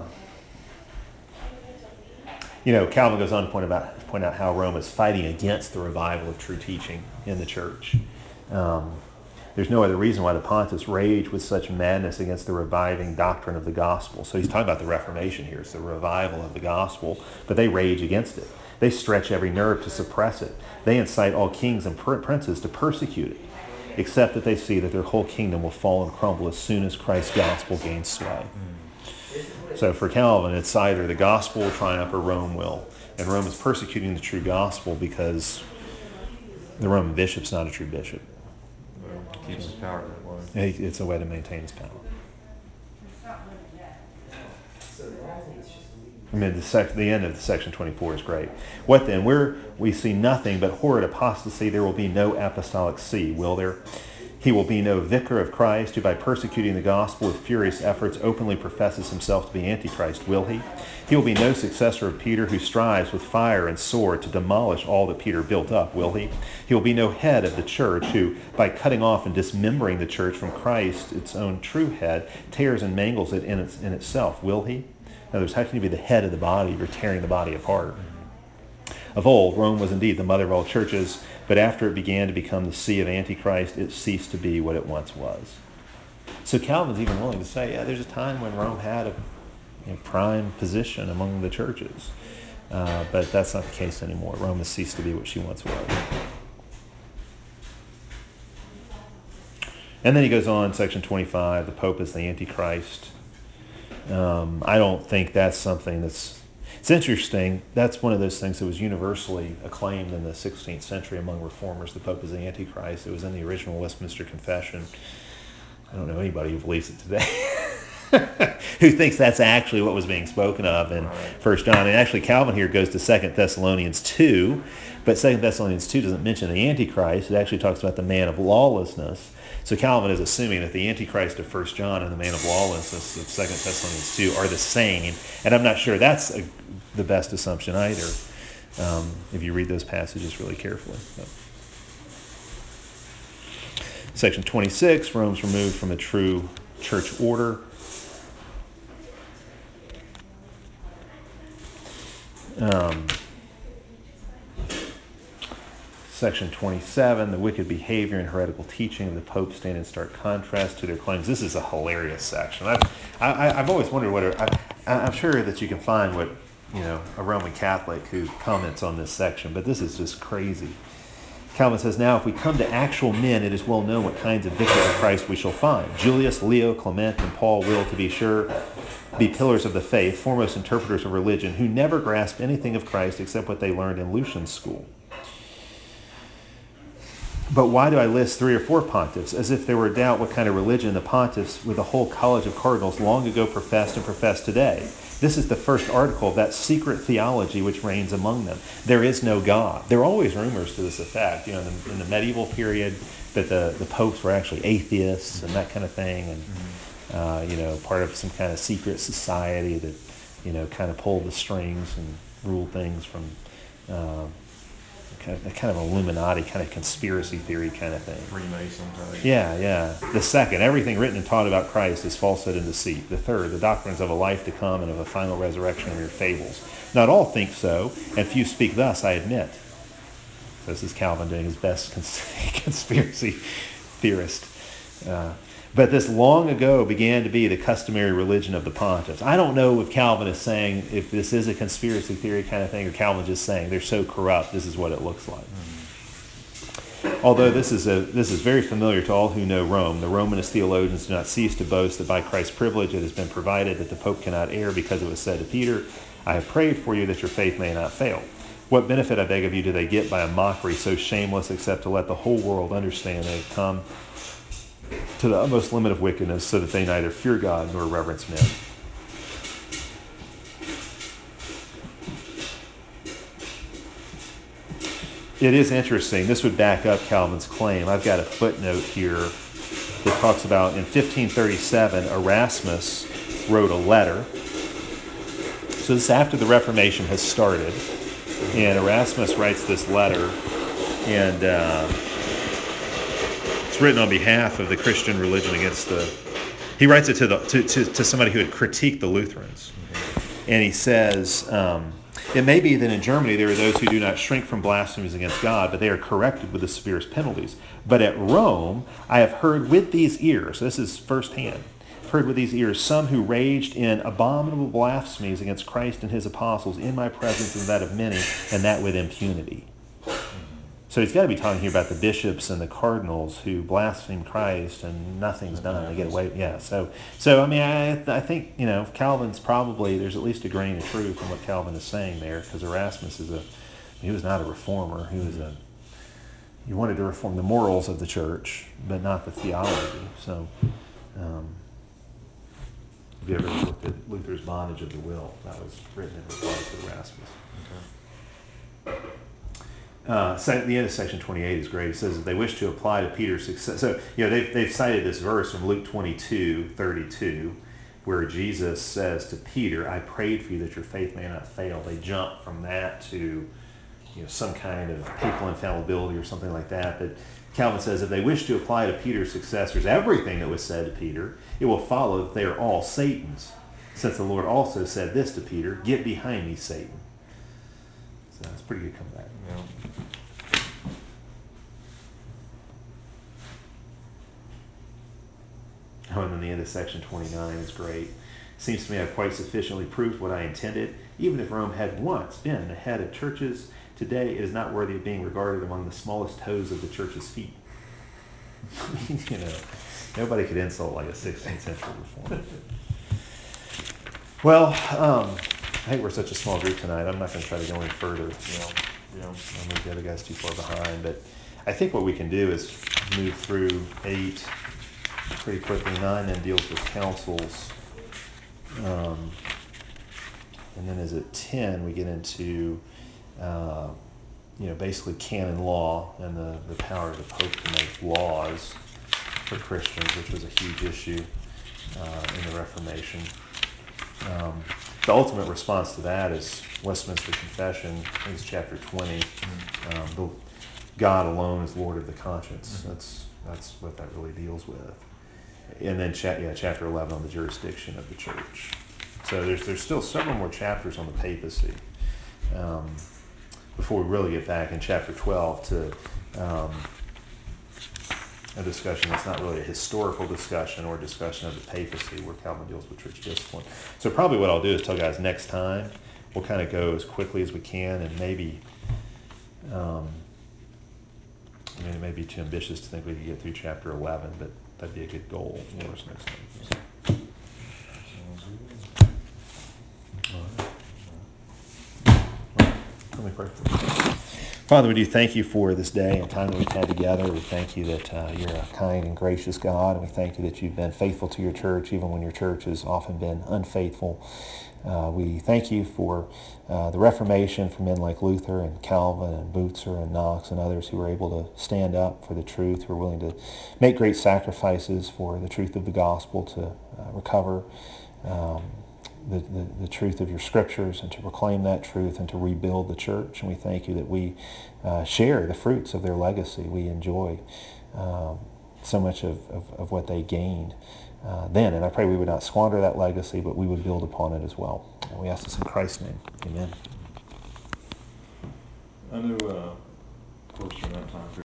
you know, Calvin goes on to point, about, point out how Rome is fighting against the revival of true teaching in the church. Um, there's no other reason why the pontiffs rage with such madness against the reviving doctrine of the gospel. So he's talking about the Reformation here. It's the revival of the gospel, but they rage against it. They stretch every nerve to suppress it. They incite all kings and princes to persecute it, except that they see that their whole kingdom will fall and crumble as soon as Christ's gospel gains sway. So for Calvin, it's either the gospel will triumph or Rome will. And Rome is persecuting the true gospel because the Roman bishop's not a true bishop. Well, keeps his power that way. It's a way to maintain his power. I mean, the, sec- the end of the section twenty-four is great. What then? Where we see nothing but horrid apostasy, there will be no apostolic see, will there? He will be no vicar of Christ who by persecuting the gospel with furious efforts openly professes himself to be Antichrist, will he? He will be no successor of Peter who strives with fire and sword to demolish all that Peter built up, will he? He will be no head of the church who, by cutting off and dismembering the church from Christ, its own true head, tears and mangles it in, its, in itself, will he? In other words, how can you be the head of the body if you're tearing the body apart? Of old, Rome was indeed the mother of all churches, but after it began to become the see of Antichrist, it ceased to be what it once was. So Calvin's even willing to say, yeah, there's a time when Rome had a you know, prime position among the churches, uh, but that's not the case anymore. Rome has ceased to be what she once was. And then he goes on, section twenty-five, the Pope is the Antichrist. Um, I don't think that's something that's... It's interesting. That's one of those things that was universally acclaimed in the sixteenth century among reformers. The Pope is the Antichrist. It was in the original Westminster Confession. I don't know anybody who believes it today, who thinks that's actually what was being spoken of in First John. And actually, Calvin here goes to Second Thessalonians two, but Second Thessalonians two doesn't mention the Antichrist. It actually talks about the man of lawlessness. So Calvin is assuming that the Antichrist of First John and the man of lawlessness of Second Thessalonians two are the same. And I'm not sure that's a, the best assumption either, um, if you read those passages really carefully. But. Section twenty-six, Rome's removed from a true church order. Um, Section twenty-seven, the wicked behavior and heretical teaching of the Pope stand in stark contrast to their claims. This is a hilarious section. I've, I, I've always wondered what, I, I'm sure that you can find what, you know, a Roman Catholic who comments on this section, but this is just crazy. Calvin says, now if we come to actual men, it is well known what kinds of vicars of Christ we shall find. Julius, Leo, Clement, and Paul will, to be sure, be pillars of the faith, foremost interpreters of religion, who never grasped anything of Christ except what they learned in Lucian's school. But why do I list three or four pontiffs? As if there were a doubt what kind of religion the pontiffs with the whole college of cardinals long ago professed and profess today. This is the first article of that secret theology which reigns among them. There is no God. There are always rumors to this effect. You know, in the, in the medieval period, that the, the popes were actually atheists and that kind of thing, and uh, you know, part of some kind of secret society that, you know, kind of pulled the strings and ruled things from. Uh, Kind of, kind of Illuminati, kind of conspiracy theory kind of thing. Freemason type. Yeah, yeah. The second, everything written and taught about Christ is falsehood and deceit. The third, the doctrines of a life to come and of a final resurrection are mere fables. Not all think so, and few speak thus, I admit. This is Calvin doing his best cons- conspiracy theorist. Uh, But this long ago began to be the customary religion of the pontiffs. I don't know if Calvin is saying if this is a conspiracy theory kind of thing, or Calvin just saying they're so corrupt, this is what it looks like. Mm-hmm. Although this is a this is very familiar to all who know Rome, the Romanist theologians do not cease to boast that by Christ's privilege it has been provided that the Pope cannot err, because it was said to Peter, I have prayed for you that your faith may not fail. What benefit, I beg of you, do they get by a mockery so shameless except to let the whole world understand they have come to the utmost limit of wickedness so that they neither fear God nor reverence men? It is interesting. This would back up Calvin's claim. I've got a footnote here that talks about in fifteen thirty-seven, Erasmus wrote a letter. So this is after the Reformation has started. And Erasmus writes this letter, and uh, it's written on behalf of the Christian religion against the... He writes it to, the, to, to, to somebody who had critiqued the Lutherans. And he says... Um, It may be that in Germany there are those who do not shrink from blasphemies against God, but they are corrected with the severest penalties. But at Rome, I have heard with these ears, this is firsthand, I've heard with these ears some who raged in abominable blasphemies against Christ and his apostles in my presence and that of many, and that with impunity. So he's got to be talking here about the bishops and the cardinals who blaspheme Christ and nothing's done. They get away. Yeah. So, so I mean, I, I think, you know, Calvin's probably, there's at least a grain of truth in what Calvin is saying there, because Erasmus is a, he was not a reformer. He was a, he wanted to reform the morals of the church, but not the theology. So, um, have you ever looked at Luther's Bondage of the Will? That was written in reply to Erasmus. Okay. Uh, the end of section twenty-eight is great. It says that they wish to apply to Peter's success. So, you know, they've, they've cited this verse from Luke twenty-two thirty-two, where Jesus says to Peter, I prayed for you that your faith may not fail. They jump from that to, you know, some kind of papal infallibility or something like that. But Calvin says if they wish to apply to Peter's successors everything that was said to Peter, it will follow that they are all Satan's, since the Lord also said this to Peter, get behind me, Satan. So that's a pretty good comeback. Yeah. Oh, and then the end of section twenty-nine is great. Seems to me I've quite sufficiently proved what I intended. Even if Rome had once been the head of churches, today it is not worthy of being regarded among the smallest toes of the church's feet. You know, nobody could insult like a sixteenth century reformer. Well, um, I think we're such a small group tonight. I'm not going to try to go any further. You know, you know, I know the other guy's too far behind. But I think what we can do is move through eight pretty quickly. Nine then deals with councils. Um, and then as at ten, we get into, uh, you know, basically canon law and the, the power of the Pope to make laws for Christians, which was a huge issue uh, in the Reformation. Um, the ultimate response to that is Westminster Confession, I think it's chapter twenty. Mm-hmm. Um, the, God alone is Lord of the conscience. Mm-hmm. That's that's what that really deals with. And then cha- yeah, chapter eleven on the jurisdiction of the church. So there's there's still several more chapters on the papacy um, before we really get back in chapter twelve to um, a discussion that's not really a historical discussion or discussion of the papacy where Calvin deals with church discipline. So probably what I'll do is tell guys next time we'll kind of go as quickly as we can, and maybe um, I mean it may be too ambitious to think we could get through chapter eleven, but that'd be a good goal for us next time. Let me pray for you. Father, we do thank you for this day and time that we've had together. We thank you that uh, you're a kind and gracious God, and we thank you that you've been faithful to your church, even when your church has often been unfaithful. Uh, we thank you for uh, the Reformation, for men like Luther and Calvin and Butzer and Knox and others who were able to stand up for the truth, who were willing to make great sacrifices for the truth of the gospel, to uh, recover um, The, the, the truth of your scriptures and to proclaim that truth and to rebuild the church. And we thank you that we uh, share the fruits of their legacy. We enjoy um, so much of, of, of what they gained uh, then. And I pray we would not squander that legacy, but we would build upon it as well. And we ask this in Christ's name. Amen. I know, uh, of course, during that time